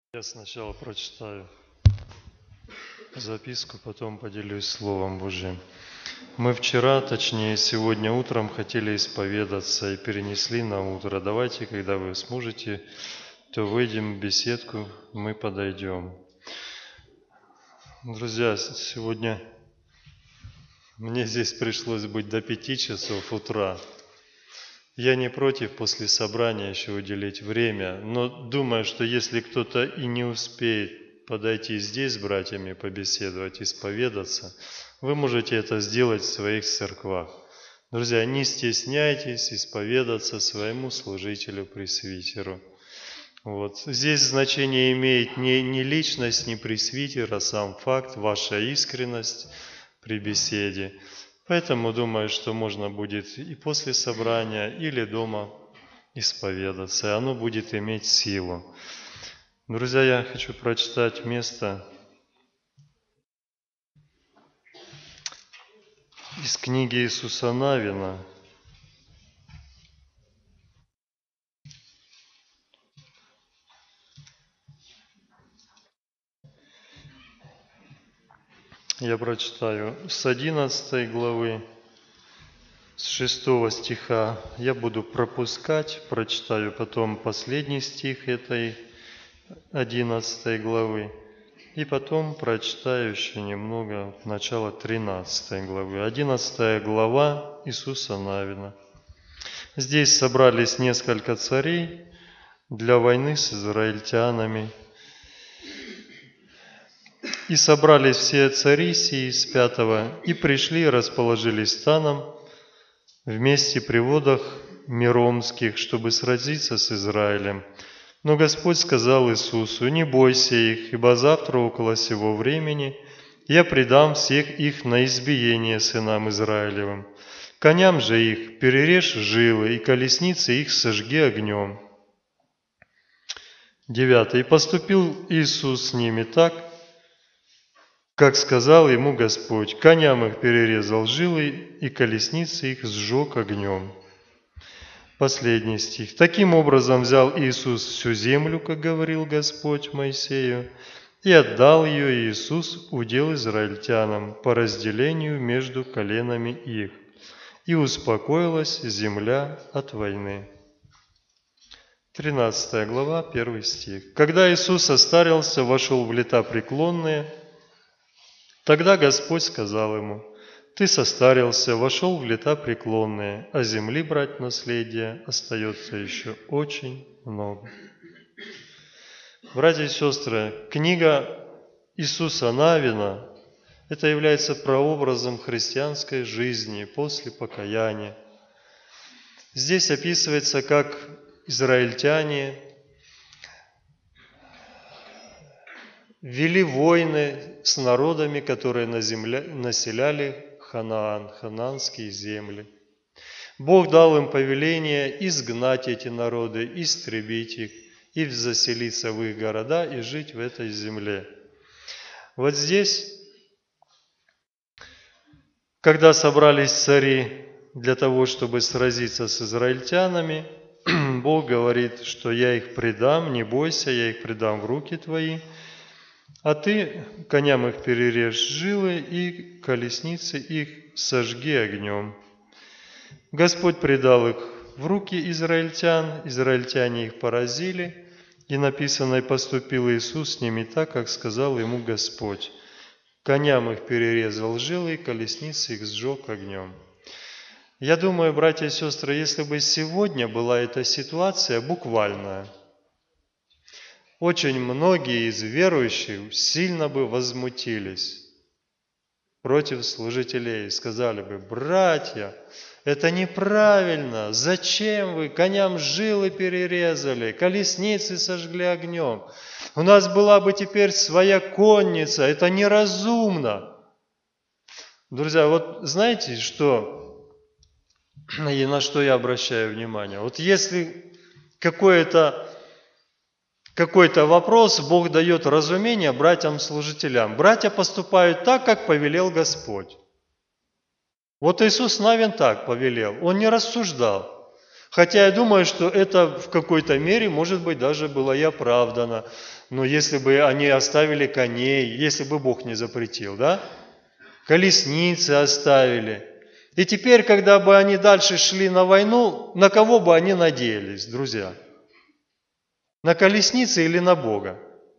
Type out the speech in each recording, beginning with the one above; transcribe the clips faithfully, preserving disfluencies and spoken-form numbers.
Я сначала прочитаю записку, потом поделюсь Словом Божьим. Мы вчера, точнее сегодня утром, хотели исповедаться и перенесли на утро. Давайте, когда вы сможете, то выйдем в беседку, мы подойдем. Друзья, сегодня мне здесь пришлось быть до пяти часов утра. Я не против после собрания еще уделить время, но думаю, что если кто-то и не успеет подойти здесь с братьями, побеседовать, исповедаться, вы можете это сделать в своих церквах. Друзья, не стесняйтесь исповедаться своему служителю, пресвитеру. Вот. Здесь значение имеет не, не личность, не пресвитер, а сам факт, ваша искренность при беседе. Поэтому думаю, что можно будет и после собрания, или дома исповедаться, и оно будет иметь силу. Друзья, я хочу прочитать место из книги Иисуса Навина. Я прочитаю с одиннадцатой главы, с шестого стиха. Я буду пропускать, прочитаю потом последний стих этой одиннадцатой главы. И потом прочитаю еще немного начало тринадцатой главы. одиннадцатая глава Иисуса Навина. Здесь собрались несколько царей для войны с израильтянами. И собрались все цари сии из пятого, и пришли и расположились станом в месте при водах Миромских, чтобы сразиться с Израилем. Но Господь сказал Иисусу: «Не бойся их, ибо завтра около сего времени я предам всех их на избиение сынам Израилевым. Коням же их перережь жилы, и колесницы их сожги огнем». Девятый. «И поступил Иисус с ними так, как сказал ему Господь. Коням их перерезал жилы, и колесницы их сжег огнем». Последний стих. «Таким образом взял Иисус всю землю, как говорил Господь Моисею, и отдал ее Иисус удел израильтянам по разделению между коленами их. И успокоилась земля от войны». тринадцатая глава, первый стих. «Когда Иисус состарился, вошел в лета преклонные, тогда Господь сказал ему: Ты состарился, вошел в лета преклонные, а земли брать наследие остается еще очень много». Братья и сестры, книга Иисуса Навина – это является прообразом христианской жизни после покаяния. Здесь описывается, как израильтяне вели войны с народами, которые населяли Ханаан, ханаанские земли. Бог дал им повеление изгнать эти народы, истребить их, и заселиться в их города и жить в этой земле. Вот здесь, когда собрались цари для того, чтобы сразиться с израильтянами, Бог говорит, что я их предам, не бойся, я их предам в руки твои, а ты коням их перережь жилы, и колесницы их сожги огнем. Господь предал их в руки израильтян, израильтяне их поразили, и написано: «И поступил Иисус с ними так, как сказал ему Господь. Коням их перерезал жилы, и колесницы их сжег огнем». Я думаю, братья и сестры, если бы сегодня была эта ситуация буквальная, очень многие из верующих сильно бы возмутились против служителей и сказали бы: «Братья, это неправильно! Зачем вы коням жилы перерезали, колесницы сожгли огнем? У нас была бы теперь своя конница, это неразумно!» Друзья, вот знаете, что и на что я обращаю внимание? Вот если какое-то какой-то вопрос, Бог дает разумение братьям-служителям. Братья поступают так, как повелел Господь. Вот Иисус Навин так повелел, Он не рассуждал. Хотя я думаю, что это в какой-то мере, может быть, даже было и оправдано. Но если бы они оставили коней, если бы Бог не запретил, да? Колесницы оставили. И теперь, когда бы они дальше шли на войну, на кого бы они надеялись, друзья? На колесницы или на Бога?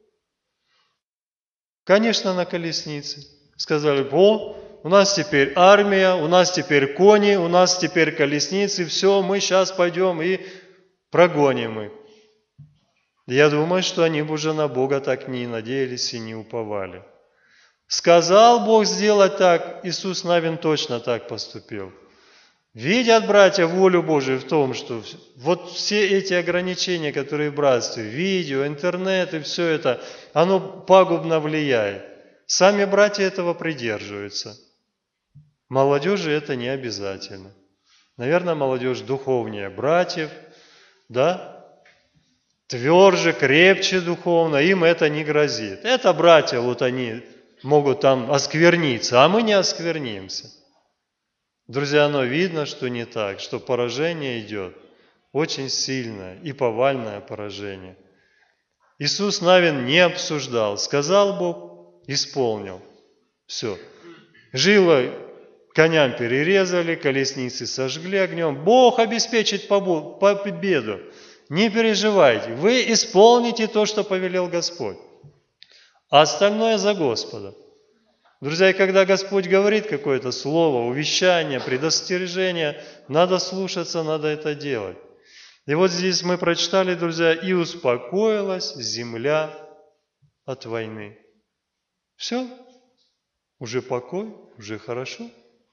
Конечно, на колесницы. Сказали, о, у нас теперь армия, у нас теперь кони, у нас теперь колесницы, все, мы сейчас пойдем и прогоним их. Я думаю, что они бы уже на Бога так не надеялись и не уповали. Сказал Бог сделать так, Иисус Навин точно так поступил. Видят, братья, волю Божию в том, что вот все эти ограничения, которые в братстве, видео, интернет и все это, оно пагубно влияет. Сами братья этого придерживаются. Молодежи это не обязательно. Наверное, молодежь духовнее братьев, да? Тверже, крепче духовно, им это не грозит. Это братья, вот они могут там оскверниться, а мы не осквернимся. Друзья, оно видно, что не так, что поражение идет очень сильное и повальное поражение. Иисус Навин не обсуждал, сказал Бог, исполнил. Все. Жилы коням перерезали, колесницы сожгли огнем. Бог обеспечит победу. Не переживайте, вы исполните то, что повелел Господь. А остальное за Господа. Друзья, когда Господь говорит какое-то слово, увещание, предостережение, надо слушаться, надо это делать. И вот здесь мы прочитали, друзья, и успокоилась земля от войны. Все, уже покой, уже хорошо.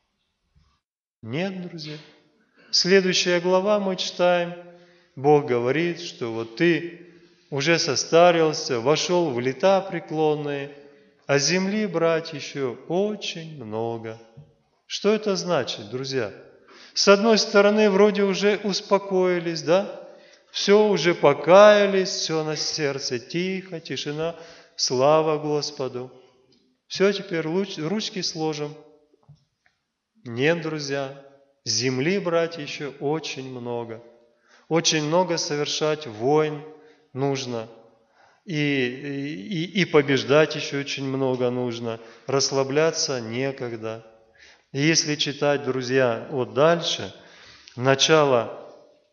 Нет, друзья. Следующая глава мы читаем, Бог говорит, что вот ты уже состарился, вошел в лета преклонные, а земли брать еще очень много. Что это значит, друзья? С одной стороны, вроде уже успокоились, да? Все уже покаялись, все на сердце тихо, тишина, слава Господу. Все, теперь ручки сложим. Нет, друзья, земли брать еще очень много. Очень много совершать войн нужно. И, и, и побеждать еще очень много нужно, расслабляться некогда. И если читать, друзья, вот дальше, начало,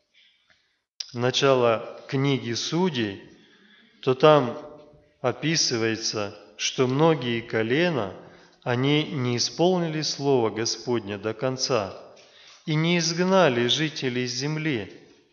начало книги Судей, то там описывается, что многие колена, они не исполнили слово Господне до конца и не изгнали жителей земли.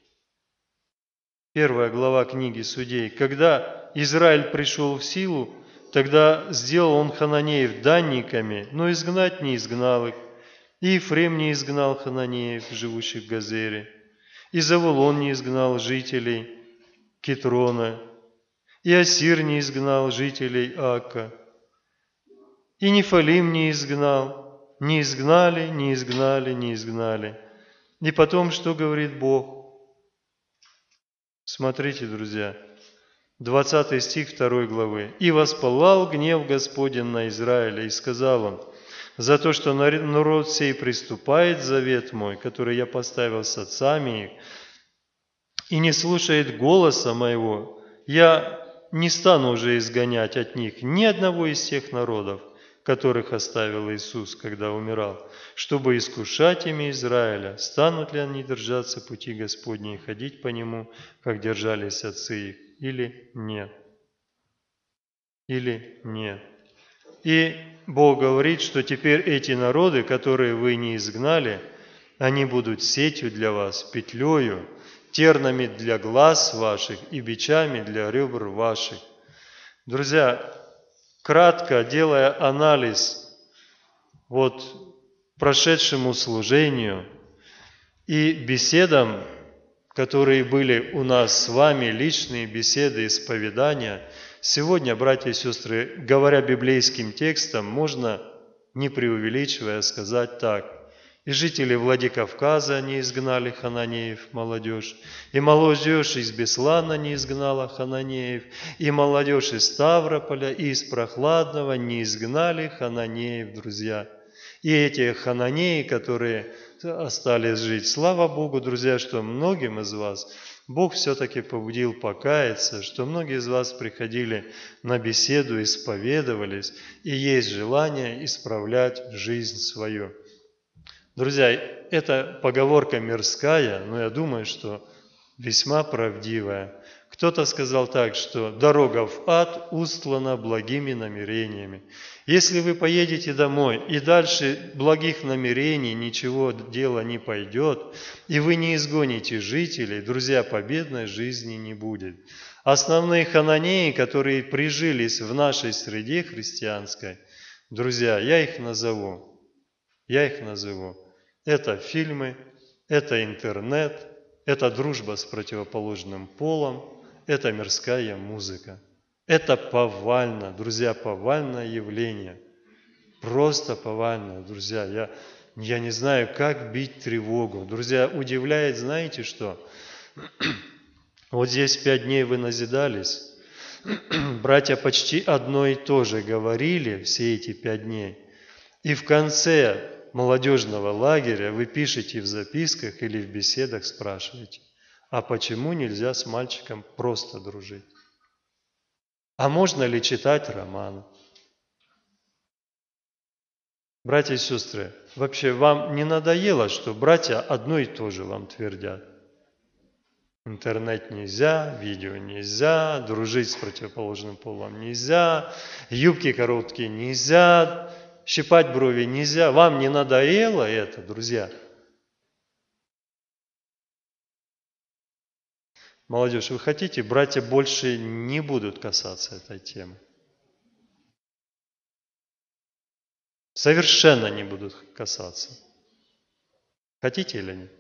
Первая глава книги Судей. Когда Израиль пришел в силу, тогда сделал он хананеев данниками, но изгнать не изгнал их. И Ефрем не изгнал хананеев, живущих в Газере. И Завулон не изгнал жителей Китрона. И Ассир не изгнал жителей Ака. И Нефалим не изгнал. Не изгнали, не изгнали, не изгнали. И потом, что говорит Бог? Смотрите, друзья, двадцатый стих второй главы. «И воспылал гнев Господень на Израиля, и сказал он, за то, что народ сей приступает завет мой, который я поставил с отцами их, и не слушает голоса моего, я не стану уже изгонять от них ни одного из тех народов, которых оставил Иисус, когда умирал, чтобы искушать ими Израиля, станут ли они держаться пути Господней и ходить по нему, как держались отцы их, или нет. Или нет. И Бог говорит, что теперь эти народы, которые вы не изгнали, они будут сетью для вас, петлею, тернами для глаз ваших и бичами для ребр ваших. Друзья, кратко делая анализ вот прошедшему служению и беседам, которые были у нас с вами, личные беседы, исповедания, сегодня, братья и сестры, говоря библейским текстом, можно, не преувеличивая, сказать так. И жители Владикавказа не изгнали хананеев, молодежь, и молодежь из Беслана не изгнала хананеев, и молодежь из Ставрополя, и из Прохладного не изгнали хананеев, друзья. И эти хананеи, которые остались жить. Слава Богу, друзья, что многим из вас Бог все-таки побудил покаяться, что многие из вас приходили на беседу, исповедовались, и есть желание исправлять жизнь свою. Друзья, это поговорка мирская, но я думаю, что весьма правдивая. Кто-то сказал так, что дорога в ад устлана благими намерениями. Если вы поедете домой, и дальше благих намерений ничего дела не пойдет, и вы не изгоните жителей, друзья, победной жизни не будет. Основные хананеи, которые прижились в нашей среде христианской, друзья, я их назову. Я их назову. Это фильмы, это интернет, это дружба с противоположным полом, это мирская музыка. Это повально, друзья, повальное явление. Просто повальное, друзья. Я, я не знаю, как бить тревогу. Друзья, удивляет, знаете что? Вот здесь пять дней вы назидались. Братья почти одно и то же говорили все эти пять дней. И в конце молодежного лагеря вы пишете в записках или в беседах, спрашиваете, а почему нельзя с мальчиком просто дружить? А можно ли читать романы? Братья и сестры, вообще вам не надоело, что братья одно и то же вам твердят? Интернет нельзя, видео нельзя, дружить с противоположным полом нельзя, юбки короткие нельзя, щипать брови нельзя. Вам не надоело это, друзья? Молодежь, вы хотите, братья больше не будут касаться этой темы? Совершенно не будут касаться. Хотите или нет?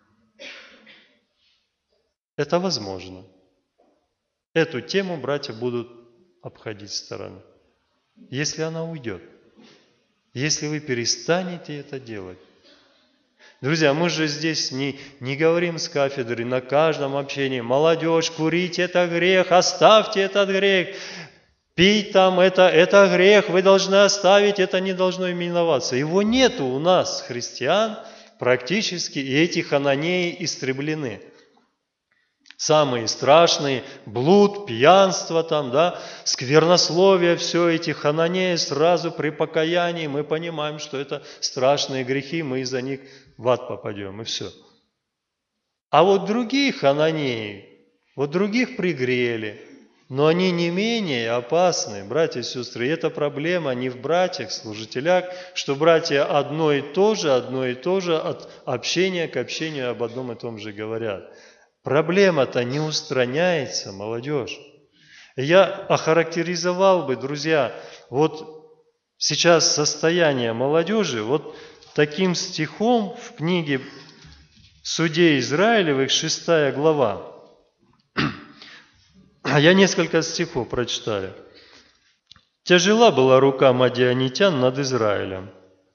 Это возможно. Эту тему братья будут обходить стороной. Если она уйдет. Если вы перестанете это делать. Друзья, мы же здесь не, не говорим с кафедры на каждом общении. Молодежь, курить это грех, оставьте этот грех. Пить там это, это грех, вы должны оставить, это не должно именоваться. Его нету у нас, христиан, практически, и эти хананеи истреблены. Самые страшные, блуд, пьянство там, да, сквернословие, все эти хананеи сразу при покаянии, мы понимаем, что это страшные грехи, мы из-за них в ад попадем, и все. А вот другие хананеи, вот других пригрели, но они не менее опасны, братья и сестры. И эта проблема не в братьях, служителях, что братья одно и то же, одно и то же от общения к общению об одном и том же говорят. Проблема-то не устраняется, молодежь. Я охарактеризовал бы, друзья, вот сейчас состояние молодежи вот таким стихом в книге Судей Израилевых, шестая глава. Я несколько стихов прочитаю. «Тяжела была рука мадианитян над Израилем.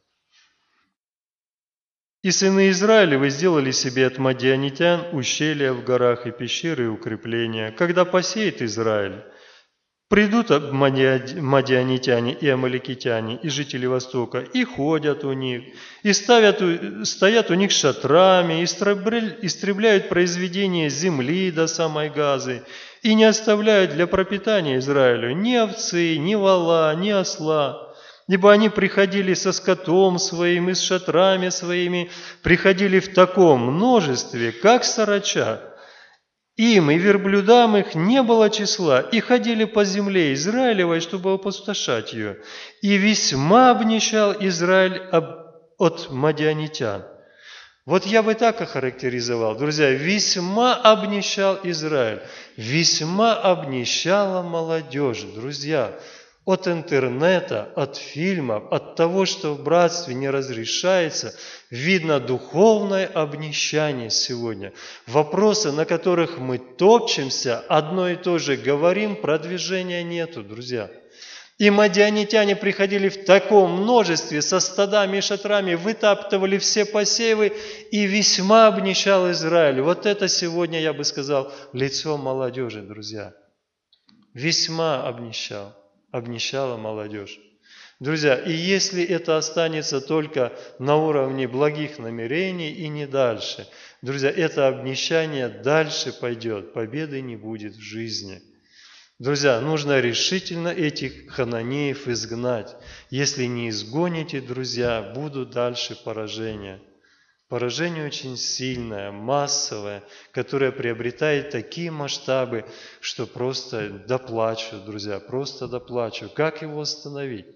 И сыны Израилевы сделали себе от мадианитян ущелья в горах и пещеры и укрепления. Когда посеет Израиль, придут мадианитяне и амаликитяне, и жители Востока, и ходят у них, и ставят, стоят у них шатрами, истребляют произведения земли до самой Газы, и не оставляют для пропитания Израилю ни овцы, ни вола, ни осла. Ибо они приходили со скотом своим и с шатрами своими, приходили в таком множестве, как саранча. Им и верблюдам их не было числа, и ходили по земле Израилевой, чтобы опустошать ее. И весьма обнищал Израиль от мадианитян». Вот я бы так охарактеризовал, друзья, весьма обнищал Израиль, весьма обнищала молодежь, друзья. От интернета, от фильмов, от того, что в братстве не разрешается, видно духовное обнищание сегодня. Вопросы, на которых мы топчемся, одно и то же говорим, продвижения нету, друзья. И мадианитяне приходили в таком множестве со стадами и шатрами, вытаптывали все посевы, и весьма обнищал Израиль. Вот это сегодня, я бы сказал, лицо молодежи, друзья. Весьма обнищал. Обнищала молодежь. Друзья, и если это останется только на уровне благих намерений и не дальше, друзья, это обнищание дальше пойдет, победы не будет в жизни. Друзья, нужно решительно этих хананеев изгнать. Если не изгоните, друзья, будут дальше поражения. Поражение очень сильное, массовое, которое приобретает такие масштабы, что просто доплачу, друзья, просто доплачу. Как его остановить?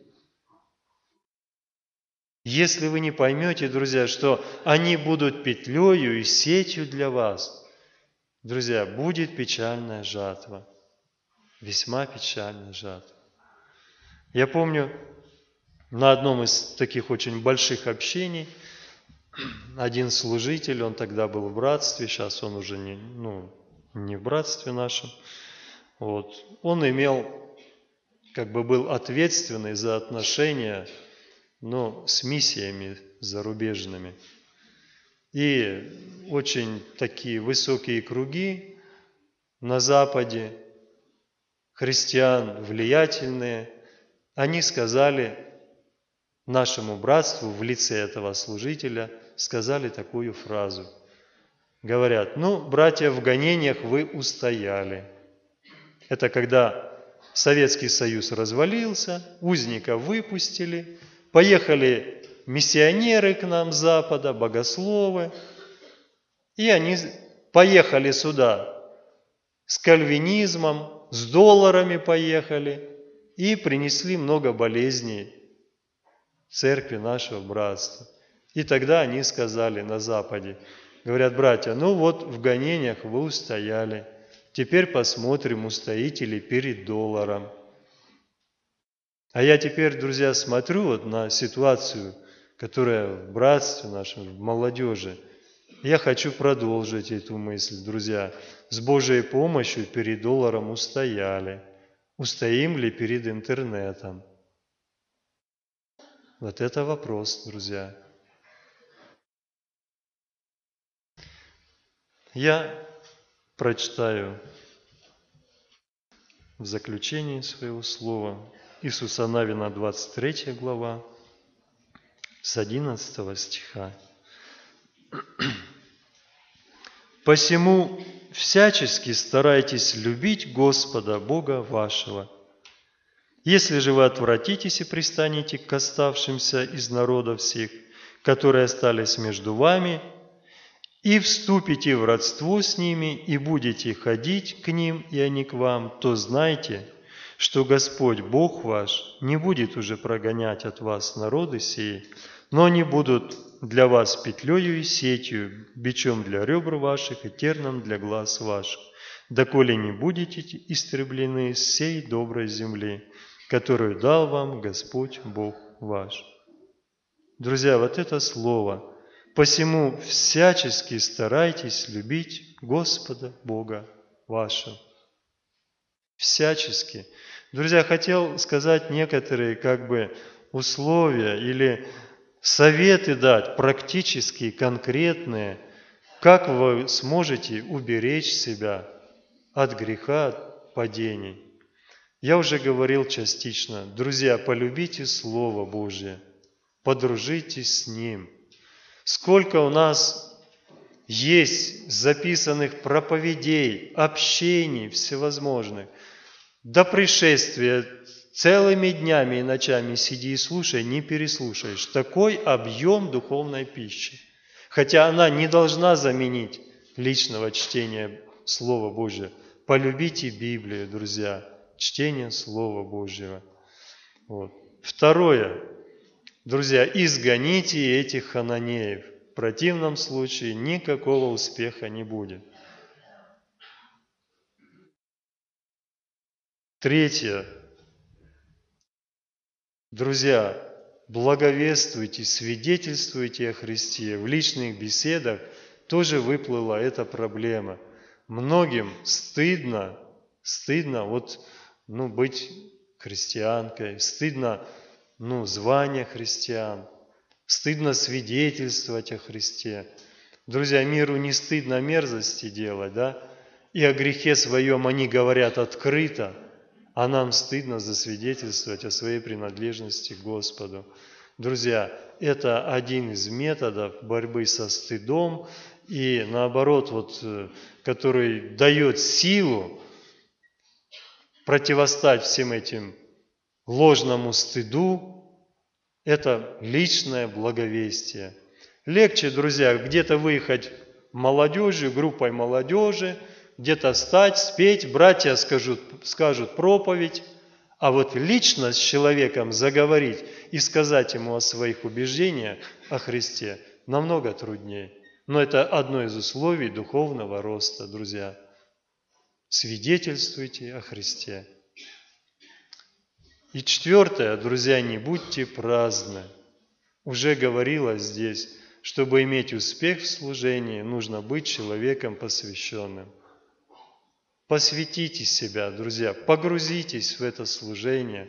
Если вы не поймете, друзья, что они будут петлею и сетью для вас, друзья, будет печальная жатва. Весьма печальная жатва. Я помню, на одном из таких очень больших общений один служитель, он тогда был в братстве, сейчас он уже не, ну, не в братстве нашем, вот, он имел, как бы был ответственный за отношения, но с миссиями зарубежными. И очень такие высокие круги на Западе, христиан влиятельные, они сказали нашему братству в лице этого служителя, сказали такую фразу. Говорят, ну, братья, в гонениях вы устояли. Это когда Советский Союз развалился, узников выпустили, поехали миссионеры к нам с Запада, богословы, и они поехали сюда с кальвинизмом, с долларами поехали и принесли много болезней церкви нашего братства. И тогда они сказали на Западе, говорят, братья, ну вот в гонениях вы устояли, теперь посмотрим, устоите ли перед долларом. А я теперь, друзья, смотрю вот на ситуацию, которая в братстве нашем, в молодежи. Я хочу продолжить эту мысль, друзья. С Божьей помощью перед долларом устояли. Устоим ли перед интернетом? Вот это вопрос, друзья. Я прочитаю в заключении своего слова Иисуса Навина, двадцать третья глава, с одиннадцатого стиха. «Посему всячески старайтесь любить Господа Бога вашего. Если же вы отвратитесь и пристанете к оставшимся из народа всех, которые остались между вами, и вступите в родство с ними, и будете ходить к ним, и они к вам, то знайте, что Господь Бог ваш не будет уже прогонять от вас народы сии, но они будут для вас петлею и сетью, бичом для ребр ваших и терном для глаз ваших, доколе не будете истреблены с сей доброй земли, которую дал вам Господь Бог ваш». Друзья, вот это слово. «Посему всячески старайтесь любить Господа Бога вашего». Всячески. Друзья, хотел сказать некоторые как бы условия или советы дать, практические, конкретные, как вы сможете уберечь себя от греха, от падений. Я уже говорил частично. Друзья, полюбите Слово Божье, подружитесь с Ним. Сколько у нас есть записанных проповедей, общений всевозможных. До пришествия целыми днями и ночами сиди и слушай, не переслушаешь. Такой объем духовной пищи. Хотя она не должна заменить личного чтения Слова Божьего. Полюбите Библию, друзья, чтение Слова Божьего. Вот. Второе. Друзья, изгоните этих хананеев. В противном случае никакого успеха не будет. Третье. Друзья, благовествуйте, свидетельствуйте о Христе. В личных беседах тоже выплыла эта проблема. Многим стыдно, стыдно вот, ну, быть христианкой, стыдно ну, звание христиан, стыдно свидетельствовать о Христе. Друзья, миру не стыдно мерзости делать, да? И о грехе своем они говорят открыто, а нам стыдно засвидетельствовать о своей принадлежности к Господу. Друзья, это один из методов борьбы со стыдом, и наоборот, вот, который дает силу противостать всем этим ложному стыду, это личное благовестие. Легче, друзья, где-то выехать молодежью, группой молодежи, где-то встать, спеть, братья скажут, скажут проповедь, а вот лично с человеком заговорить и сказать ему о своих убеждениях о Христе намного труднее. Но это одно из условий духовного роста, друзья. Свидетельствуйте о Христе. И четвертое, друзья, не будьте праздны. Уже говорилось здесь, чтобы иметь успех в служении, нужно быть человеком посвященным. Посвятите себя, друзья, погрузитесь в это служение,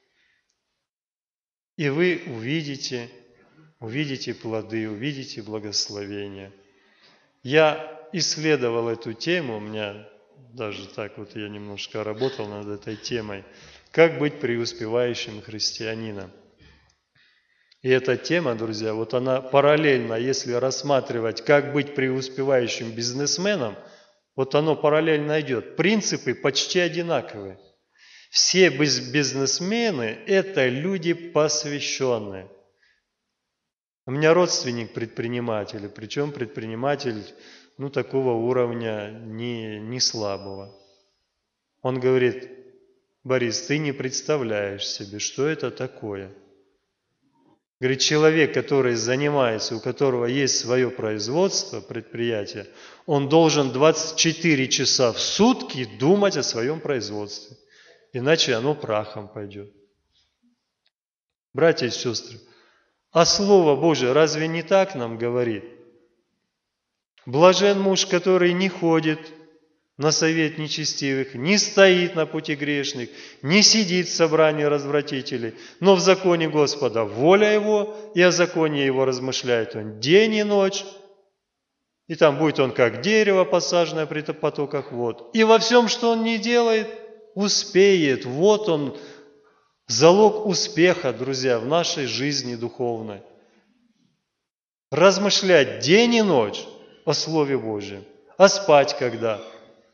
и вы увидите, увидите плоды, увидите благословения. Я исследовал эту тему, у меня даже так вот я немножко работал над этой темой, как быть преуспевающим христианином. И эта тема, друзья, вот она параллельно, если рассматривать, как быть преуспевающим бизнесменом, вот оно параллельно идет. Принципы почти одинаковые. Все бизнесмены – это люди посвященные. У меня родственник предприниматель, причем предприниматель ну, такого уровня не, не слабого. Он говорит: Борис, ты не представляешь себе, что это такое. Говорит, человек, который занимается, у которого есть свое производство, предприятие, он должен двадцать четыре часа в сутки думать о своем производстве. Иначе оно прахом пойдет. Братья и сестры, а Слово Божие разве не так нам говорит? Блажен муж, который не ходит на совет нечестивых, не стоит на пути грешных, не сидит в собрании развратителей, но в законе Господа воля его, и о законе его размышляет он день и ночь, и там будет он как дерево, посаженное при потоках вод. И во всем, что он не делает, успеет. Вот он, залог успеха, друзья, в нашей жизни духовной. Размышлять день и ночь о Слове Божьем. А спать когда?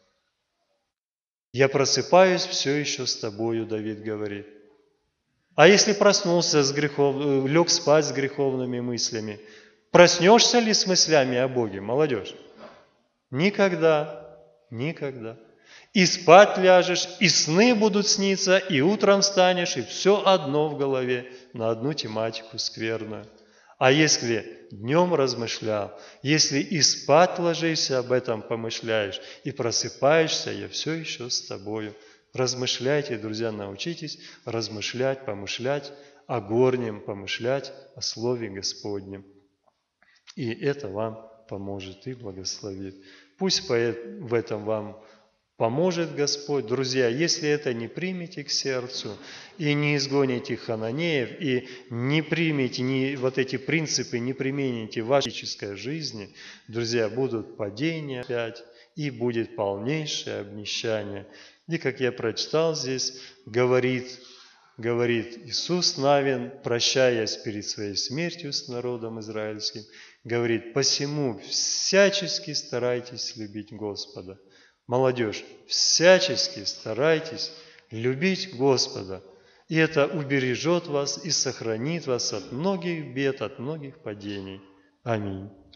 Я просыпаюсь все еще с тобою, Давид говорит. А если проснулся с грехов, лег спать с греховными мыслями, проснешься ли с мыслями о Боге, молодежь? Никогда, никогда. И спать ляжешь, и сны будут сниться, и утром встанешь, и все одно в голове, на одну тематику скверную. А если днем размышлял, если и спать ложишься, об этом помышляешь, и просыпаешься, я все еще с тобою. Размышляйте, друзья, научитесь размышлять, помышлять о горнем, помышлять о Слове Господнем. И это вам поможет и благословит. Пусть в этом вам поможет Господь. Друзья, если это не примете к сердцу и не изгоните хананеев, и не примете не, вот эти принципы, не примените в вашей физической жизни, друзья, будут падения опять, и будет полнейшее обнищание. И как я прочитал здесь, говорит, говорит Иисус Навин, прощаясь перед своей смертью с народом израильским, говорит: «Посему всячески старайтесь любить Господа». Молодежь, всячески старайтесь любить Господа, и это убережет вас и сохранит вас от многих бед, от многих падений. Аминь.